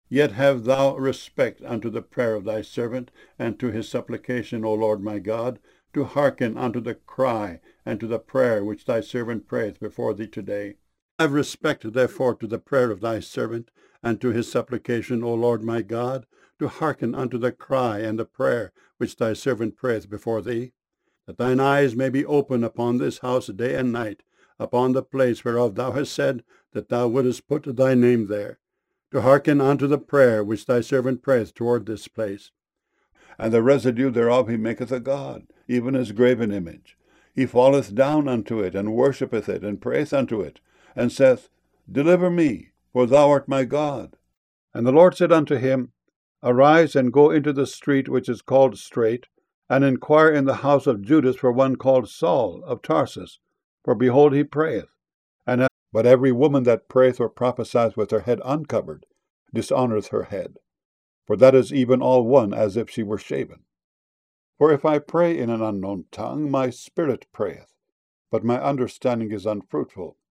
Yet have thou respect unto the prayer of thy servant, and to his supplication, O Lord my God, to hearken unto the cry and to the prayer which thy servant prayeth before thee today. Have respect, therefore, to the prayer of thy servant, and to his supplication, O Lord my God, to hearken unto the cry and the prayer which thy servant prayeth before thee, that thine eyes may be open upon this house day and night, upon the place whereof thou hast said that thou wouldest put thy name there, to hearken unto the prayer which thy servant prayeth toward this place. And the residue thereof he maketh a god, even his graven image. He falleth down unto it, and worshippeth it, and prayeth unto it, and saith, Deliver me, for thou art my God. And the Lord said unto him, Arise, and go into the street which is called Straight, and inquire in the house of Judas for one called Saul of Tarsus, for behold, he prayeth. But every woman that prayeth or prophesieth with her head uncovered dishonoureth her head. For that is even all one as if she were shaven. For if I pray in an unknown tongue, my spirit prayeth, but my understanding is unfruitful.